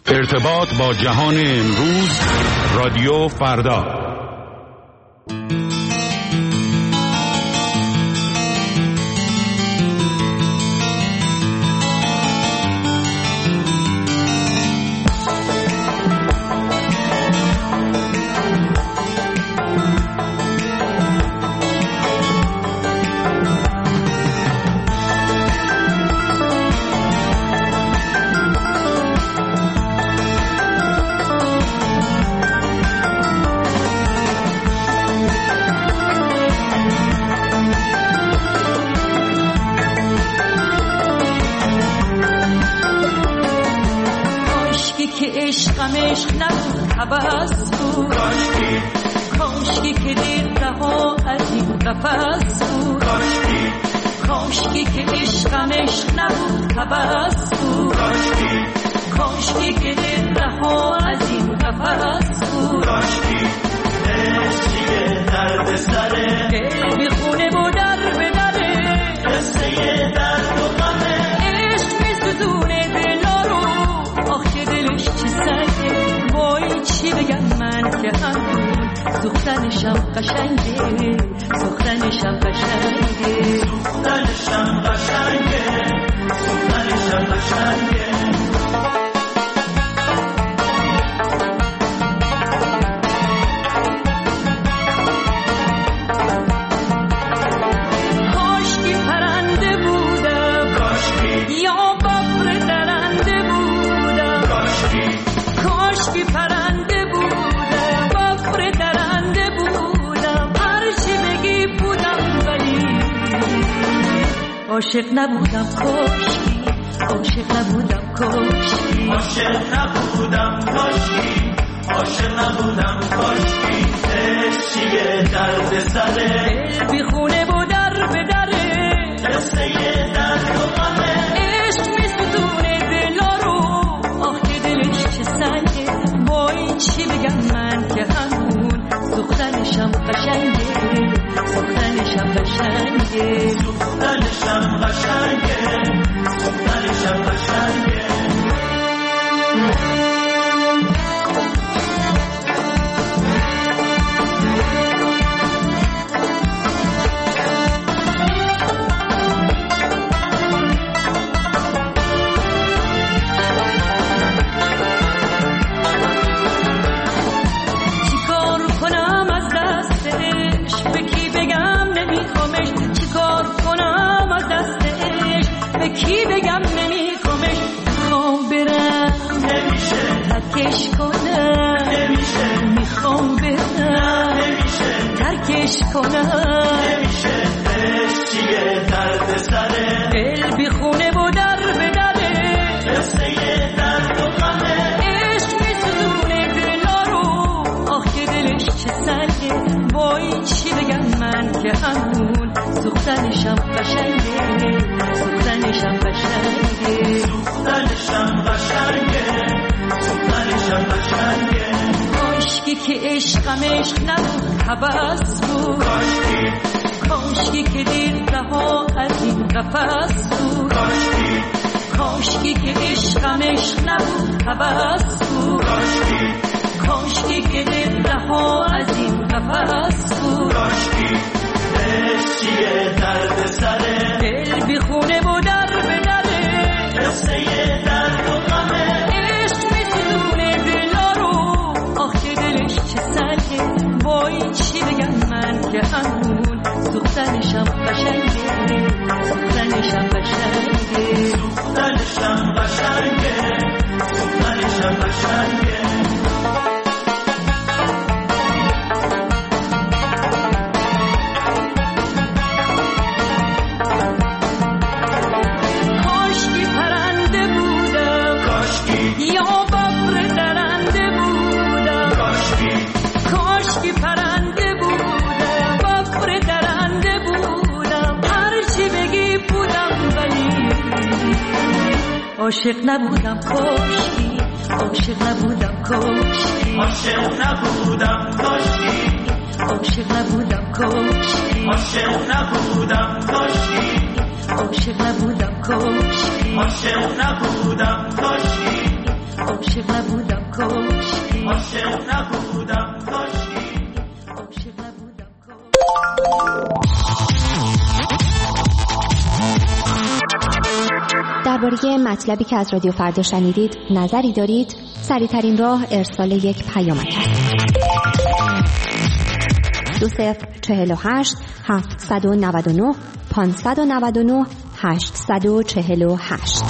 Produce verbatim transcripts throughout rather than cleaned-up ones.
ارتباط با جهان امروز، رادیو فردا. عاشق نبودم کاشکی، عاشق نبودم کاشکی، عاشق نبودم کاشکی، عاشق نبودم کاشکی. عشق چیه درد سره، دل بی خونه و در به دره، قصه درد و غمه. عشق می‌ستونه دلا رو، آخ که دلش چه سنگه. وای چی بگم من که همون سوختنشم قشنگه، سوختنشم قشنگه، سوختنشم قشنگه، سوختنشم قشنگه. کی بگم نمیخوامش، میخوام برم نمیشه، ترکش کنم نمیشه، میخوام برم نمیشه، ترکش کنم نمیشه. عشق چیه درد سره، دل بی خونه و در به دره، قصه درد و غمه. عشق می‌سوزونه دلا رو، آخ که دلش چه سنگه. وای چی بگم من که همون سوختنشم قشنگه، سوختنشم قشنگه، سوختنشم قشنگه، سوختنشم قشنگه. کاشکی که عشقم عشق نبود هوس بود، کاشکی کاشکی که دیر رها از این قفس بود، کاشکی کاشکی که عشقم عشق نبود هوس بود، کاشکی کاشکی که دیر رها از این قفس بود، کاشکی. عشق چیه درد سره، دل بی خونه و در به دره، قصه درد و غمه. عشق می‌سوزونه دلا رو، آخ که دلش چه سنگه. وای چی بگم من که همون سوختنشم قشنگه، سوختنشم قشنگه، سوختنشم قشنگه، سوختنشم قشنگه. یا ببر درنده بودم، کاشکی کاشکی پرنده بودم، ببر درنده بودم، هر چی بگی بودم ولی عاشق نبودم کاشکی، عاشق نبودم کاشکی، عاشق نبودم کاشکی، عاشق نبودم کاشکی، عاشق نبودم کاشکی، عاشق نبودم کاشکی، عاشق نبودم کاشکی، عاشق درباره مطلبی که از رادیو فردا شنیدید نظری دارید؟ سریع‌ترین راه ارسال یک پیامک است. دو صفر چهل و هشت هفتصد و نود و نه پانصد و نود و نه هشتصد و چهل و هشت.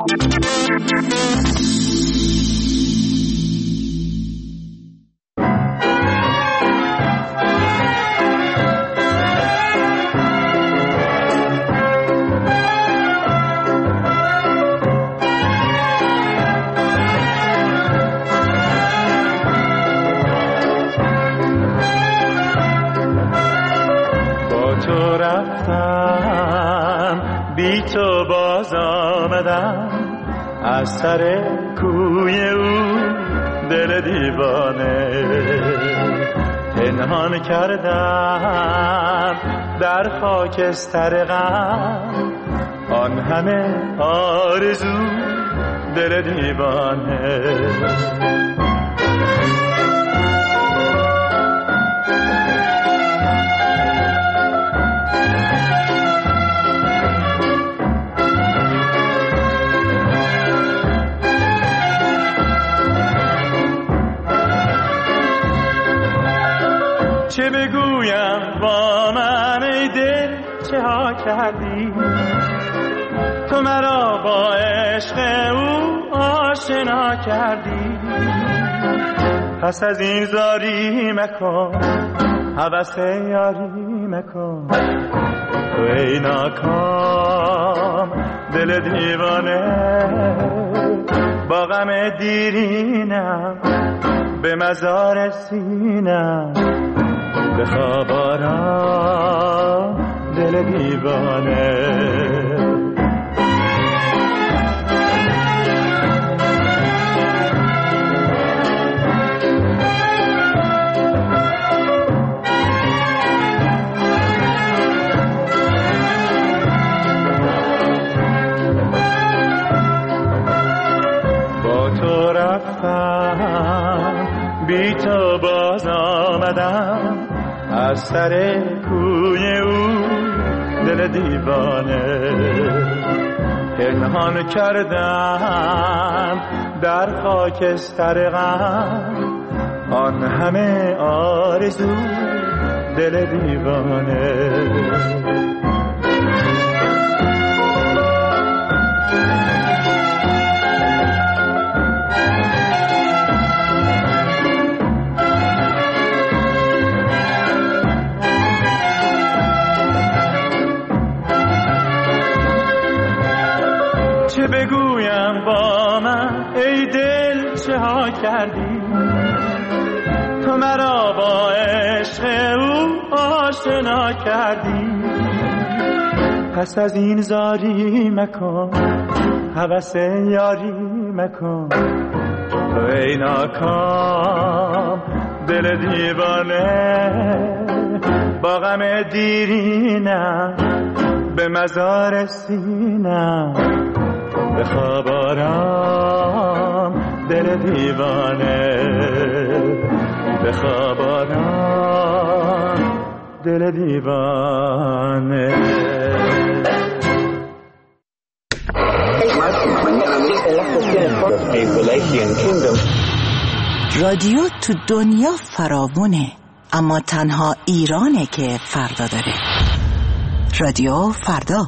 بی تو باز آمدم از سر کوی او دل دیوانه پنهان کردم در خاکستر غم آن همه آرزو دل دیوانه چه بگویم با من ای دل چه ها کردی تو مرا با عشق او آشنا کردی پس از این زاری مکن هوس یاری مکن تو ای ناکام دل دیوانه با غم دیرینم به مزار سینم بخواب آرام دل دیوانه با تو رفتم بی تو باز آمدم از سر کوی او دل دیوانه پنهان کردم در خاکستر غم آن همه آرزو دل دیوانه چه بگویم با من ای دل چه ها کردی تو مرا با عشق او آشنا کردی پس از این زاری مکن هوس یاری مکن تو ای ناکام دل دیوانه با غم دیرینم به مزار سینم بخواب آرام دل دیوانه بخواب آرام دل دیوانه رادیو تو دنیا فراوونه اما تنها ایرانه که فردا داره. رادیو فردا.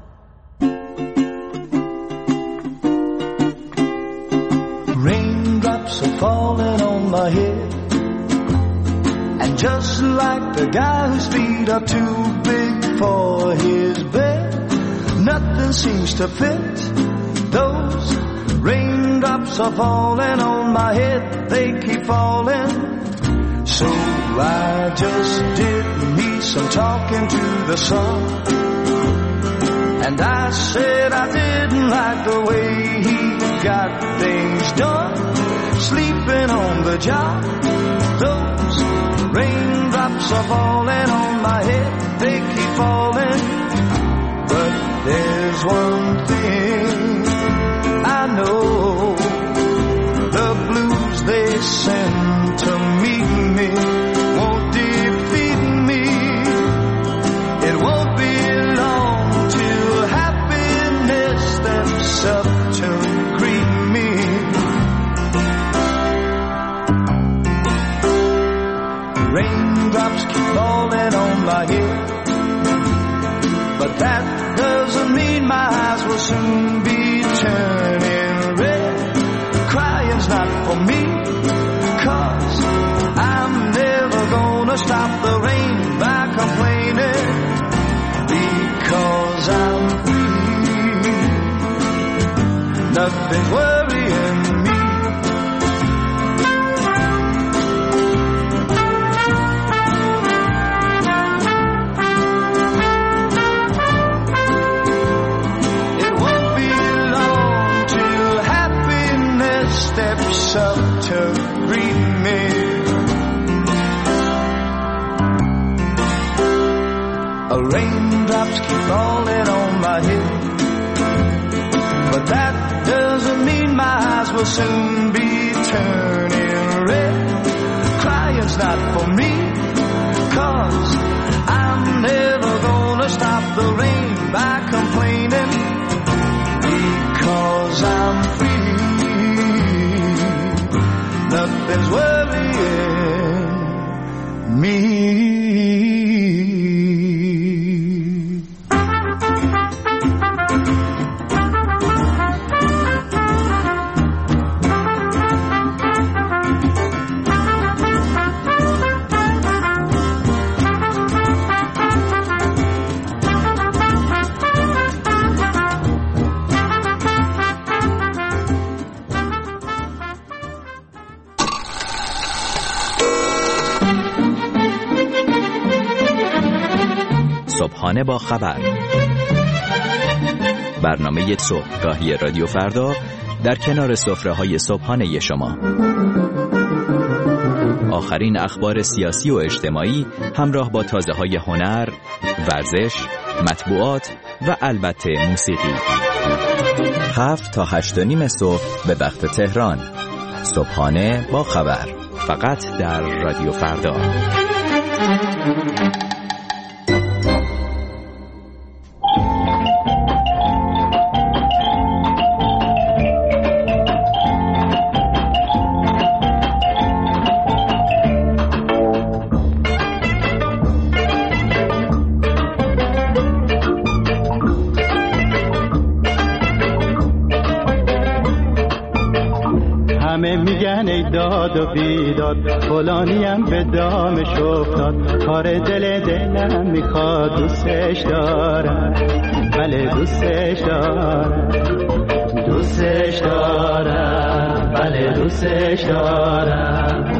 Raindrops are falling on my head, and just like the guy whose feet are too big for his bed, nothing seems to fit. Those raindrops are falling on my head, they keep falling. So I just did me some talking to the sun, and I said I didn't like the way he got things done, sleeping on the job. Those raindrops are falling on my head, they keep falling. But there's one thing I know, the blues they send to meet me won't defeat me. It won't be long till happiness themselves my head, but that doesn't mean my eyes will soon be turning red. Crying's not for me, 'cause I'm never gonna stop the rain by complaining, because I'm free. Nothing's worrying me. Steps up to greet me. A raindrops keep falling on my head, but that doesn't mean my eyes will soon be turning red. Crying's not for me, 'cause I'm never gonna stop the rain by complaining, because I'm free. Nothing's worrying me. صبحانه با خبر، برنامه صبحگاهی رادیو فردا در کنار سفره‌های صبحانه شما. آخرین اخبار سیاسی و اجتماعی همراه با تازه‌های هنر، ورزش، مطبوعات و البته موسیقی. هفت تا هشت و نیم صبح به وقت تهران. صبحانه با خبر، فقط در رادیو فردا. داد و بیداد فلانیم به دامش افتاد، کار دل دلم میخواد، دوستش دارم، بله دوستش دارم، دوستش دارم، بله دوستش دارم.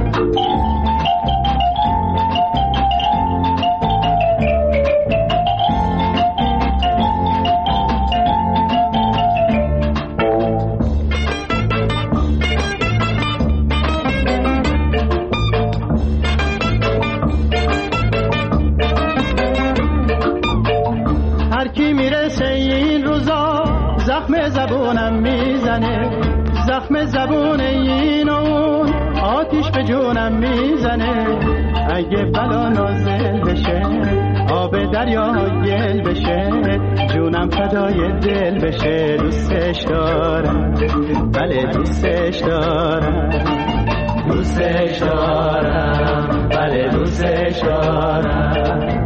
زخم زبون این اون آتیش به جونم میزنه، اگه بلا نازل بشه آب دریا گل بشه، جونم فدای دل بشه. دوستش دارم، بله دوستش دارم، دوستش دارم، بله دوستش دارم.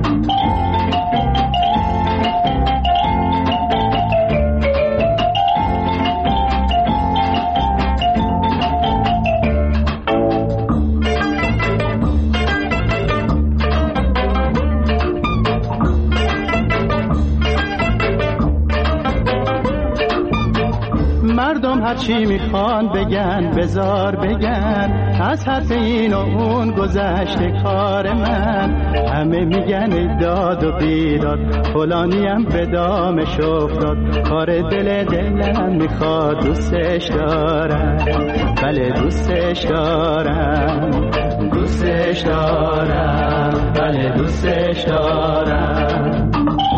مردم هر چی میخوان بگن بزار بگن، از حرف این و اون گذشته کار من. همه میگن داد و بیداد فلانیم به دامش افتاد، کار دل دلم میخواد، دوستش دارم، بله دوستش دارم، دوستش دارم، بله دوستش دارم.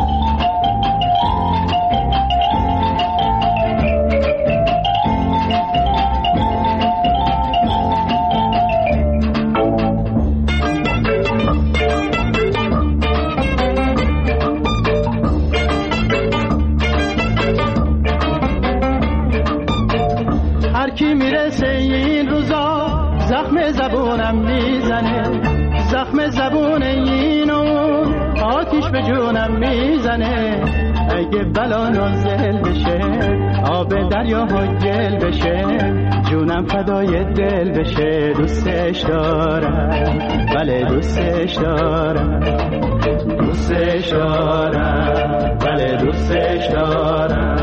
کی میرسه این روزا زخم زبونم میزنه، زخم زبون این اون آتیش به جونم میزنه، اگه بلا نازل بشه آب دریا ها گل بشه، جونم فدای دل بشه. دوستش دارم، بله دوستش دارم، دوستش دارم، بله دوستش دارم.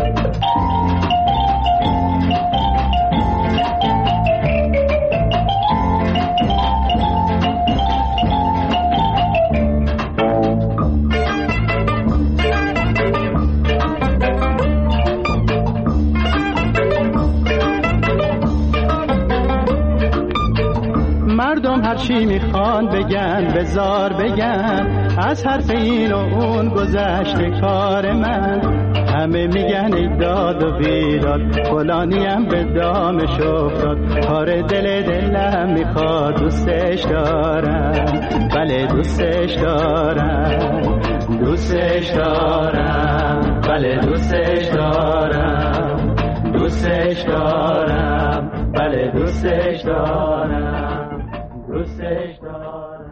هرچی میخوان بگن بزار بگن، از حرف این و اون گذشته کار من. همه میگن ای داد و بیداد، فلانیم به دامش افتاد، کار دل دلم میخواد. دوستش دارم، بله دوستش دارم، دوستش دارم، بله دوستش دارم، دوستش دارم، بله دوستش دارم، دوستش دارم.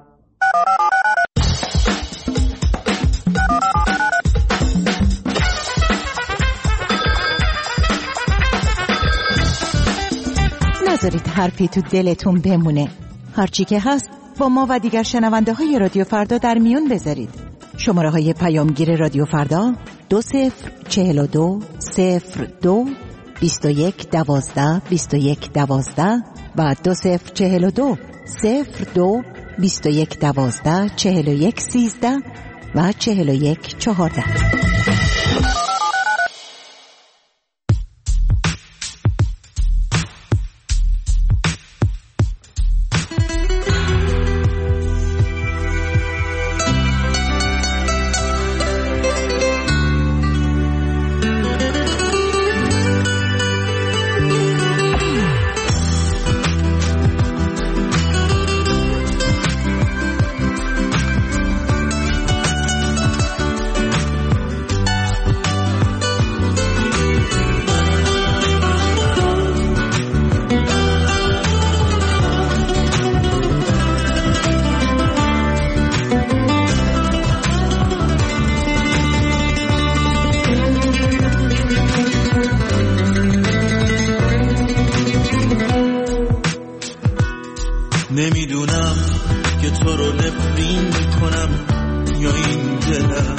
نذارید حرفی تو دلتون بمونه. هرچی که هست با ما و دیگر شنونده های رادیو فردا در میون بذارید. شماره های پیامگیر رادیو فردا دو صفر چهل و دو صفر دو بیست و یک دوازده بیست و یک دوازده و دو صفر چهل و دو صفر دو بیست و یک دوازده چهل و یک سیزده و چهل و یک چهارده. نمیدونم که تو رو نفرین کنم یا این دلم،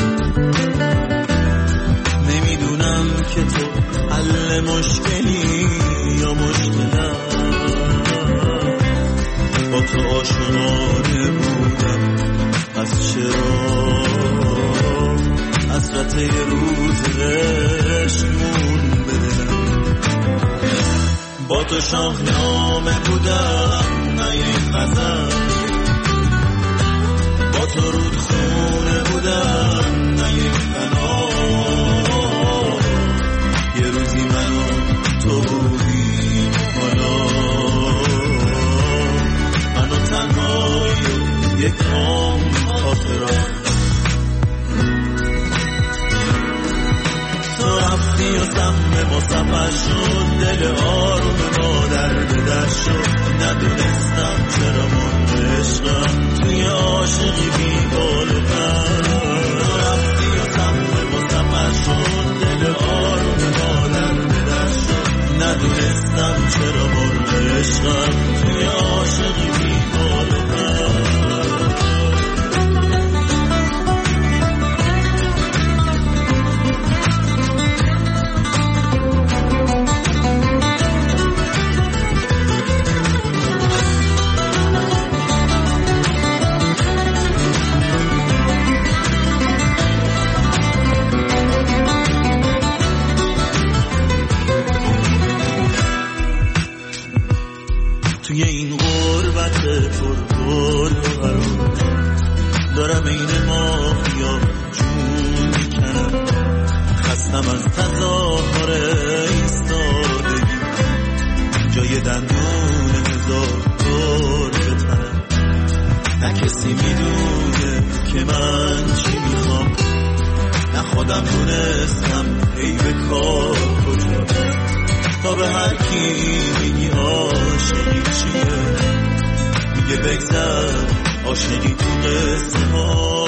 نمیدونم که تو حل مشکلی یا مشکلم. با تو آشنانه بودم از چرا حسرت یه روز عشقمون بدلم. با تو شاهنامه بودم نه یک غزل، با تو رودخونه بودم نه یک فنا. یه روزی من و تو بودیم حالا من و تنهایی و یک عام خاطرات. تو رفتی و سهم ما سفر شد، دل آروم ما در بدر شد. ندونستم چرا مرد عشقم توی عاشقی بیگال من. تو رفتی و سهم ما سفر شد، دل آروم ما در بدر شد. ندونستم چرا مرد عشقم توی عاشقی بیگال من. توی این غربت پرگل و حرام دارم این مافیا جون میکنم. خستم از تظاهر ایستادگی، جای دندون هزار دور به تنم. نه کسی میدونه که من چی میخوام، نه خودم دونستم ای به کار کجا. تا به هر کی میگی عاشقی چیه، میگه بگذر عاشقی تو قصه ها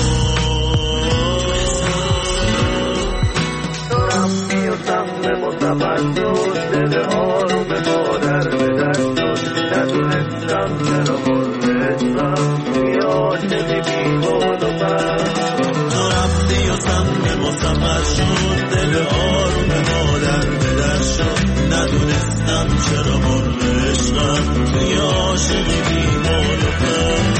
رفتی و سمه متفرد دل آروم مادر به دست ندونستم چرا مردستم توی عاشقی بیباد و بر تو رفتی و سمه متفرد شد دل آروم مادر به دست شد ندونستم چرا مردستم توی عاشقی بیباد و بر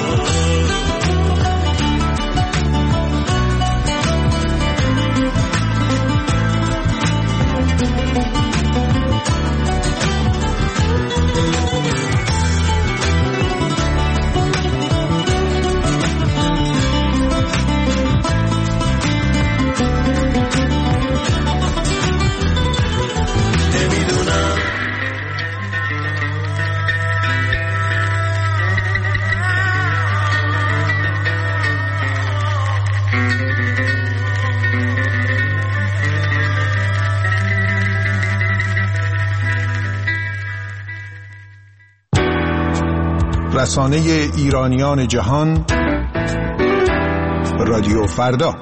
رسانه ایرانیان جهان رادیو فردا.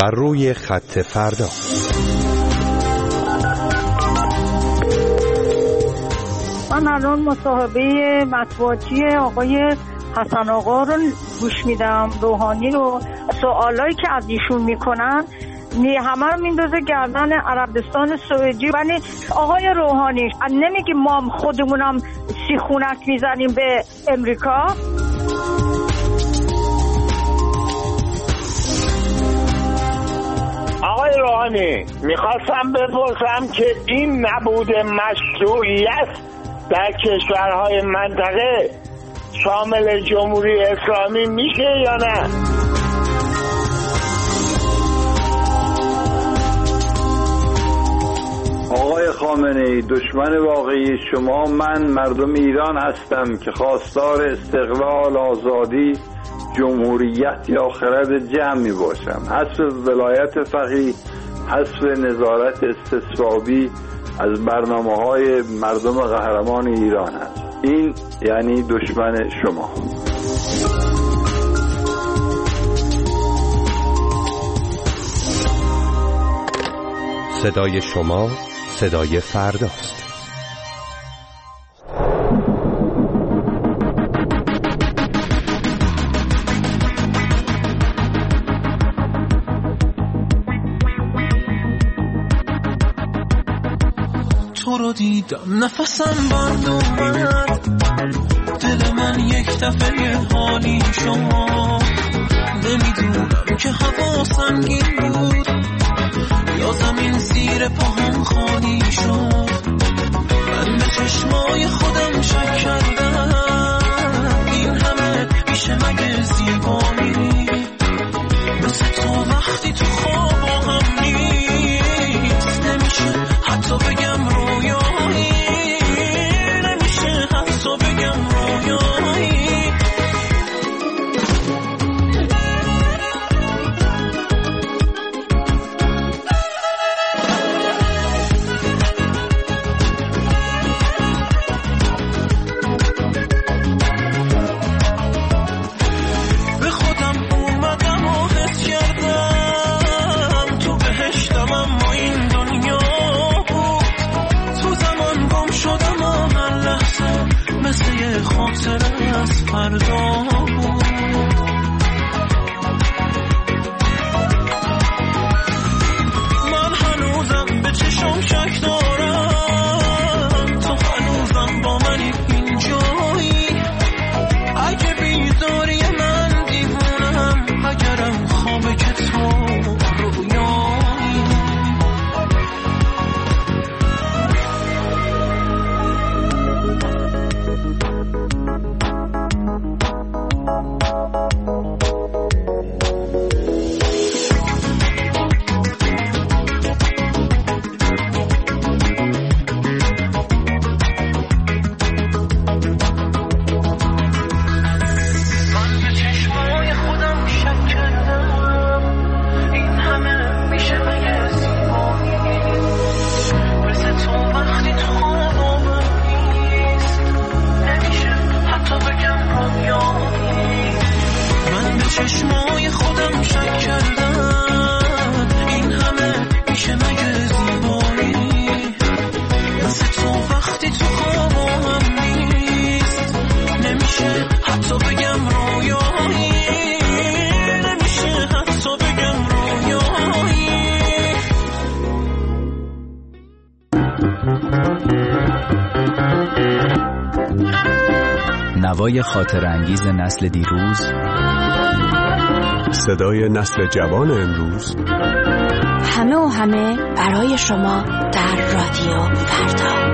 بر روی خط فردا. من الان مصاحبه مطبوعاتی آقای حسن آقا رو گوش میدم، روحانی رو. سوالایی که از ایشون میکنن می همه رو میندازه گردن عربستان سعودی. ولی آقای روحانی نمیگیم ما خودمونم سیخونک میزنیم به امریکا؟ آقای روحانی میخواستم بپرسم که این نبود مشروعیت در کشورهای منطقه شامل جمهوری اسلامی میشه یا نه؟ آقای خامنه‌ای، دشمن واقعی شما من مردم ایران هستم که خواستار استقلال، آزادی، جمهوریت یا خرد جمعی باشم. حذف ولایت فقیه، حذف نظارت استصوابی از برنامه‌های مردم قهرمان ایران است. این یعنی دشمن شما. صدای شما صدای فرداست. تو رو دیدم نفسم بند اومد، دل من یک دفعه حالی شما. نمیدونم که هوا سنگین بود یا زمین زیر پاهم خالی شد. من به چشمای خودم شک کردم این همه میشه مگه زیبایی؟ مثل تو وقتی تو خواب هم نیست، نمیشه حتی بگم رویایی، نمیشه حتی بگم رویایی. خاطر از فردا بود. من هنوزم به چشم شک دارم، تو هنوزم با منی اینجایی. اگه بیداری من دیوونم، اگرم خوابه که تو رویایی. چشمای خودم شک کردم این همه میشه مگه زیبایی؟ مثل تو وقتی تو خوابم نیست، نمیشه حتی بگم رویایی، نمیشه حتی بگم رویایی. نوای خاطر انگیز نسل دیروز، صدای نسل جوان امروز، همه و همه برای شما در رادیو فردا.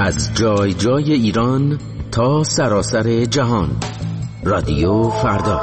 از جای جای ایران تا سراسر جهان. رادیو فردا.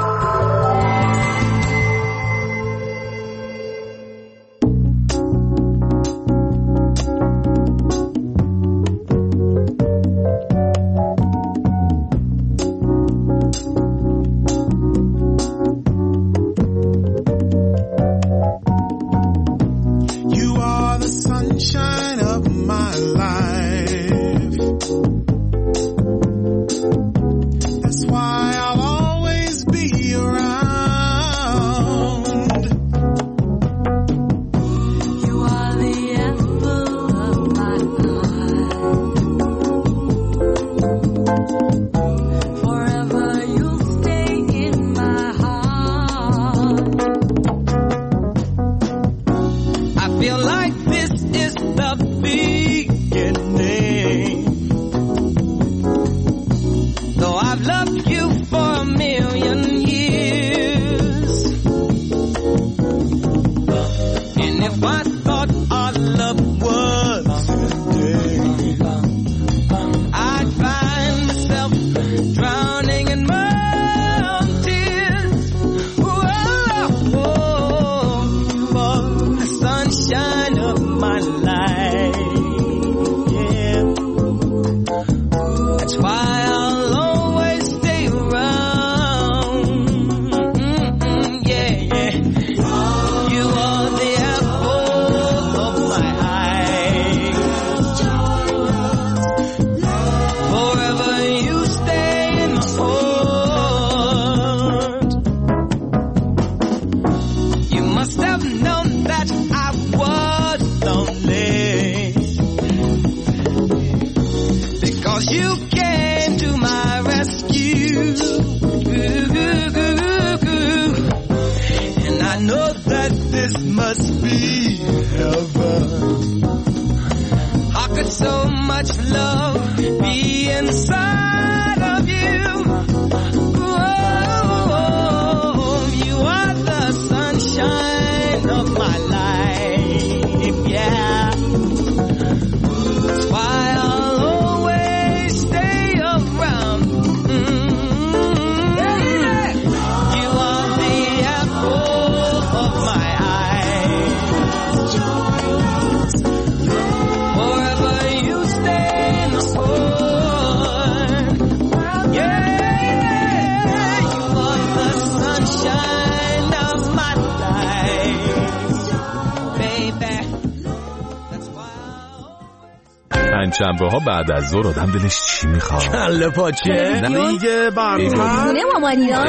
شنبه ها بعد از ظهر آدم دلش چی میخواد؟ کله پاچه دیگه برنامه خونه مامانیان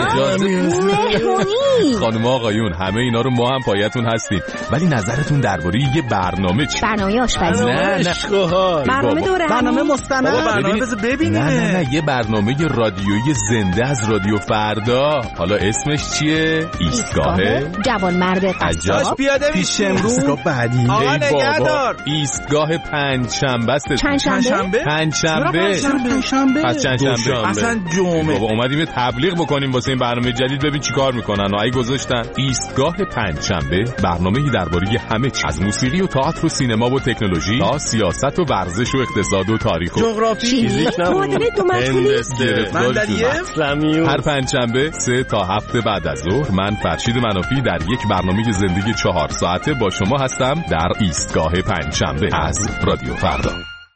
مهمونی. خانم آقایون همه اینا رو ما هم پایتون هستیم، ولی نظرتون درباره یه برنامه چی؟ برنامه آشپزی. نه نه برنامه دوره برنامه مستند. برنامه بذار ببینیم. نه نه نه یه برنامه رادیویی زنده از رادیو فردا. حالا اسمش چیه؟ ایستگاه جوان مرد قصاب. پیاده پیش امروز بعدی. آقا نگهدار. ایستگاه پنجشنبه است. پنجشنبه؟ پنجشنبه. پنجشنبه. پس چندشنبه؟ اصلا جمعه. بابا اومدیم یه تبلیغ بکنیم واسه این برنامه جدید، ببین چیکار میکنن. ای گذاشتن ایستگاه پنجشنبه، برنامه‌ای درباره همه چیز، از موسیقی و تئاتر و سینما و تکنولوژی تا سیاست و ورزش و اقتصاد و تاریخ و جغرافی، فیزیک، معادله دو مدخلی، هر پنجشنبه سه تا هفت بعد از ظهر من فرشید منافی در یک برنامه زندگی چهار ساعته با شما هستم در ایستگاه پنجشنبه از رادیو فردا.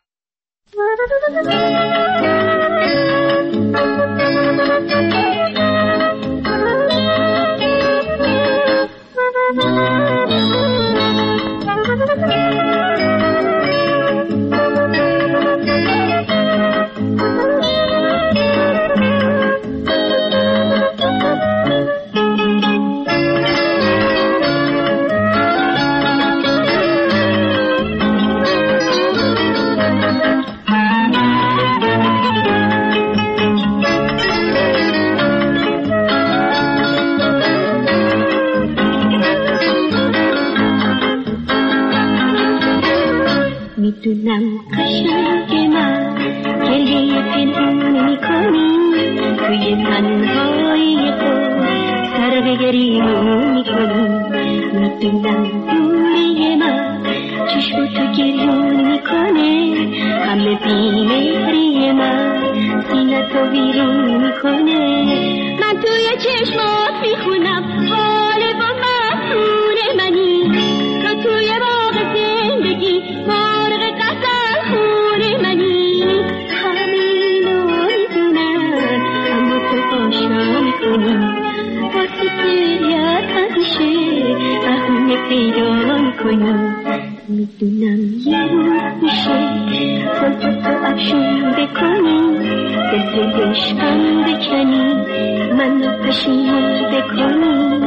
میدونم قشنگ من گریه پنهون میکنی، توی تنهایی خود سر به گریمون میکنی. میدونم دوری من چشم تو گریون میکنه، همه بیمهری من سینه تو بیرون میکنه. من توی چشمات میخونم حال با مسئول منی، تو توی باغ زندگی فارغ قصر خون منی. همینو میدونم اما تو آشنا میکنی، واسه سریعت همیشه بهونه پیدا میکنی. میدونم یه روز میشه خود تو افشون بکنی، دل عشقم بکنی، منو پشیمون بکنی.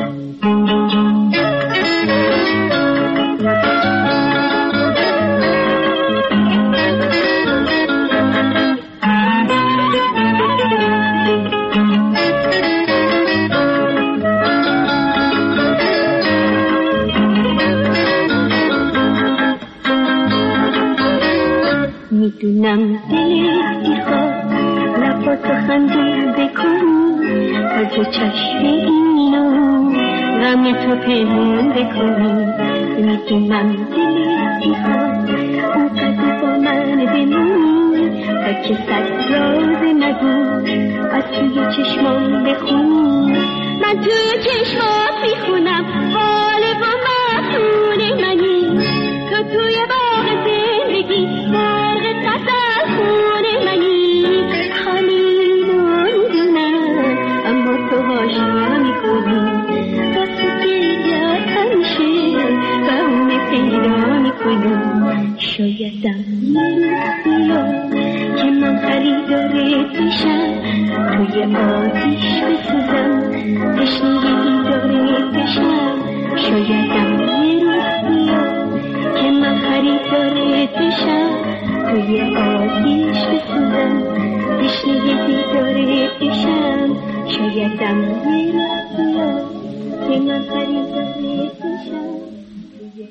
میدونم دلت میخواد لباتو خندون بکنی، از چشم اینو غم تو پیمون بکنی. میدونم دلت میخواد اونقدر با من بمونی، تا که صد راز نگو از توی چشمام بخونی. من توی چشمات میخونم حال با مسئول منی، تو توی باغ زندگی فرق قصر خون منی. همینو میدونم اما تو هاشا میکنی، واسه گریت همیشه بهونه پیدا میکنی. شایدم یه روز که من خریدارت بشم، توی آتیش بسوزم تشنه دیدارت بشم. شایدم یه روز که من خریدارت بشم، توی آتیش بسوزم تشنه دیدارت بشم. شایدم یه روز که من خریدارت بشم، توی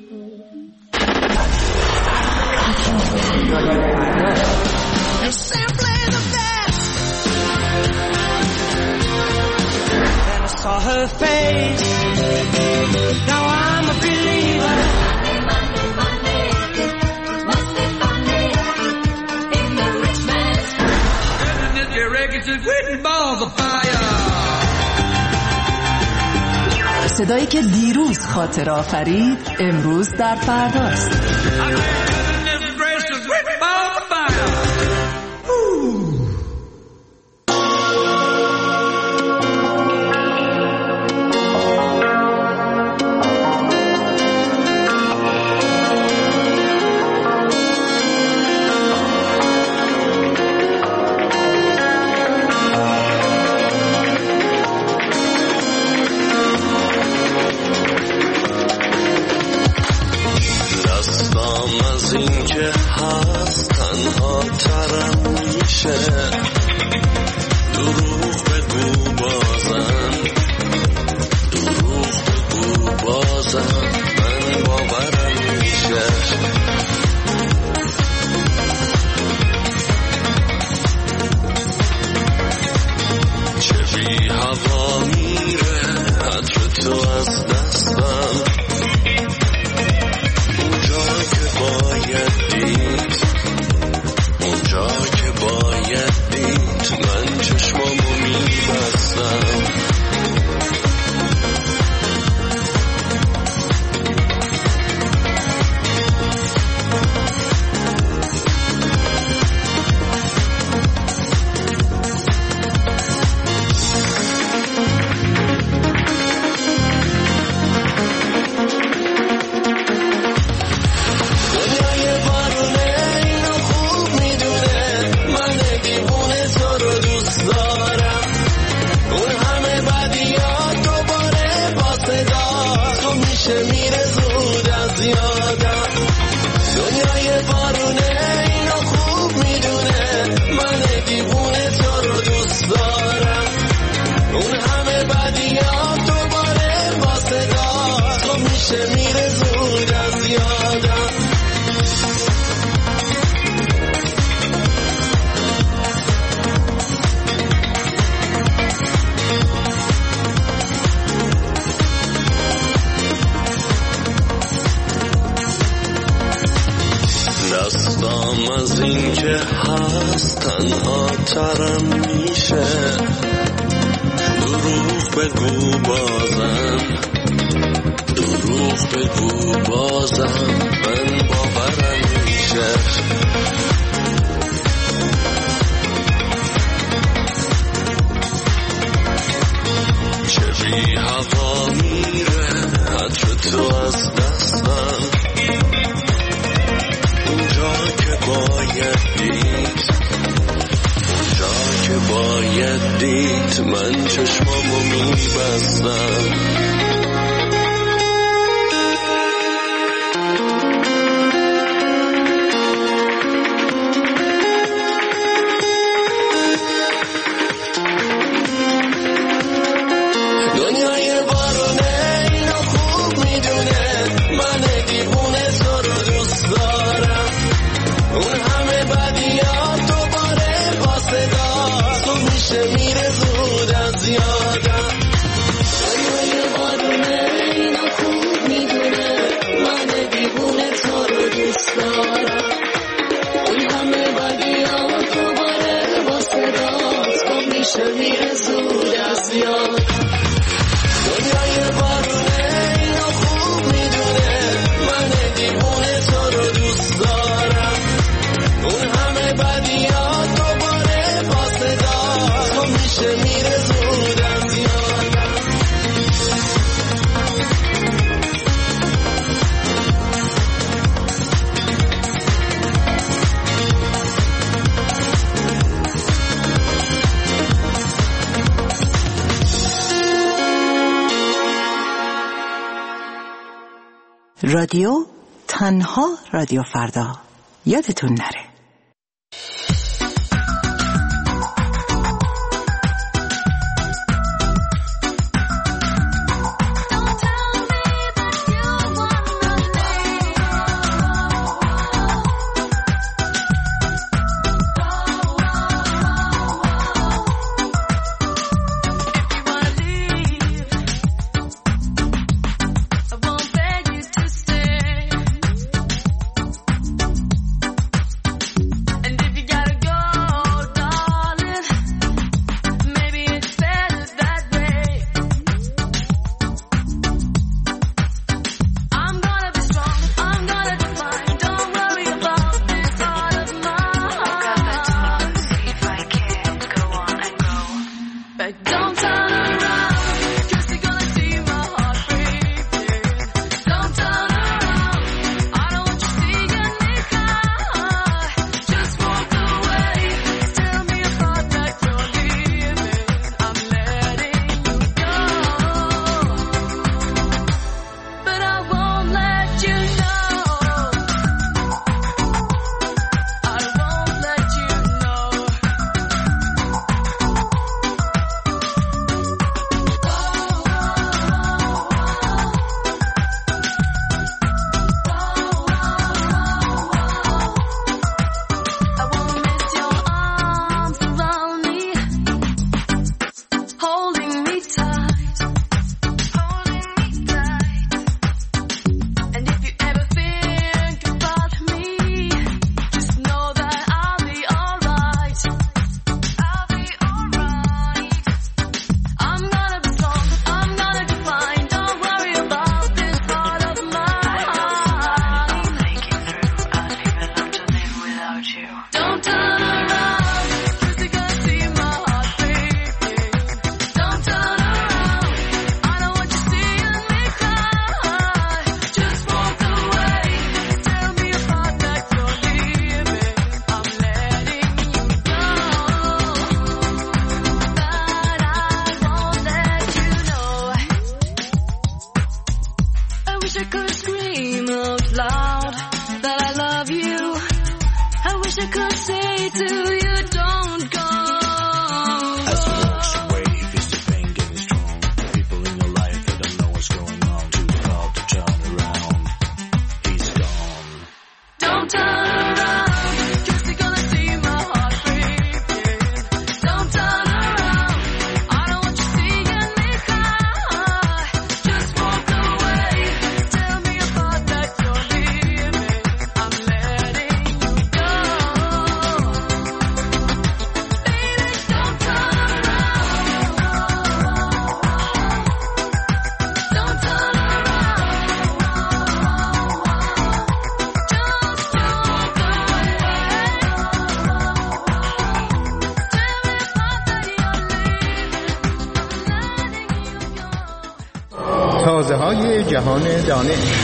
Saw her face. Now I'm a believer. Monday, Monday, Monday, must be funny in the rich man's house. And the records is written balls of fire. صدایی که دیروز خاطر آفرید امروز در فرداست. دروغ بگو بازم، دروغ بگو بازم، من باورم میشه. چه بی هوا میره عطر تو از دستم، اونجا که باید دید، اونجا که باید دید، من چشمامو میبستم. دستم از این که هست تنها ترم میشه دروغ بگو بازم دروغ بگو بازم من باورم میشه چه بی هوا میره عطر تو از دستم اونجا که باید دید اونجا که باید دید من چشمامو میبستم رادیو تنها رادیو فردا یادتون نره. تازه های جهان دانش.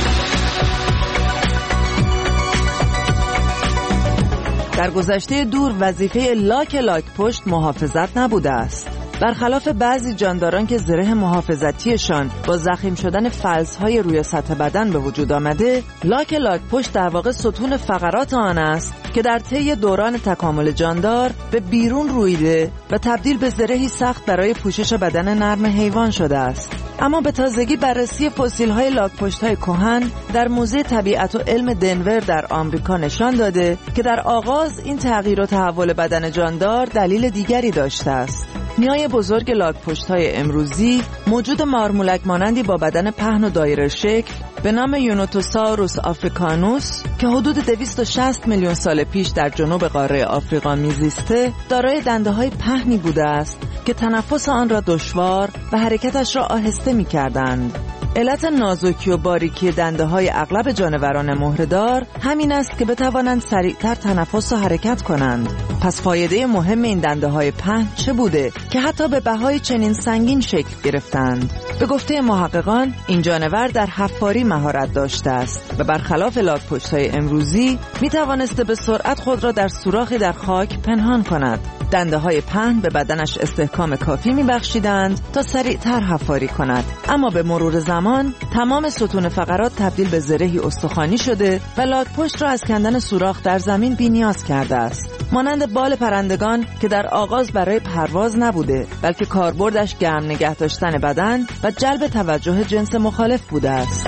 در گذشته دور وظیفه لاک لاک پشت محافظت نبوده است. برخلاف بعضی جانداران که زره محافظتیشان با ضخیم شدن فلزهای روی سطح بدن به وجود آمده، لاک لاک پشت در واقع ستون فقرات آن است که در طی دوران تکامل جاندار به بیرون رویده و تبدیل به زرهی سخت برای پوشش بدن نرم حیوان شده است. اما به تازگی بررسی فسیل‌های لاک‌پشت‌های کهن در موزه طبیعت و علم دنور در آمریکا نشان داده که در آغاز این تغییر و تحول بدن جاندار دلیل دیگری داشته است. نیای بزرگ لاک‌پشت‌های امروزی موجود مارمولک مانندی با بدن پهن و دایره شکل به نام یونوتوساوروس آفریکانوس که حدود دویست و شصت میلیون سال پیش در جنوب قاره آفریقا میزیسته، دارای دنده‌های پهنی بوده است که تنفس آن را دشوار و حرکتش را آهسته می‌کردند. علت نازکی و باریکی دنده‌های اغلب جانوران مهره‌دار همین است که بتوانند سریعتر تنفس و حرکت کنند. پس فایده مهم این دنده‌های پهن چه بوده که حتی به بهای چنین سنگین شکل گرفتند؟ به گفته محققان این جانور در حفاری مهارت داشته است و برخلاف لاک‌پشت‌های امروزی می‌توانسته به سرعت خود را در سوراخی در خاک پنهان کند. دنده‌های پهن به بدنش استحکام کافی می‌بخشیدند تا سریعتر حفاری کند، اما به مرور زمان تمام ستون فقرات تبدیل به زرهی استخوانی شده و لاک‌پشت را از کندن سوراخ در زمین بی‌نیاز کرده است. مانند بال پرندگان که در آغاز برای پرواز نبوده، بلکه کاربردش گرم نگه داشتن بدن و جلب توجه جنس مخالف بوده است.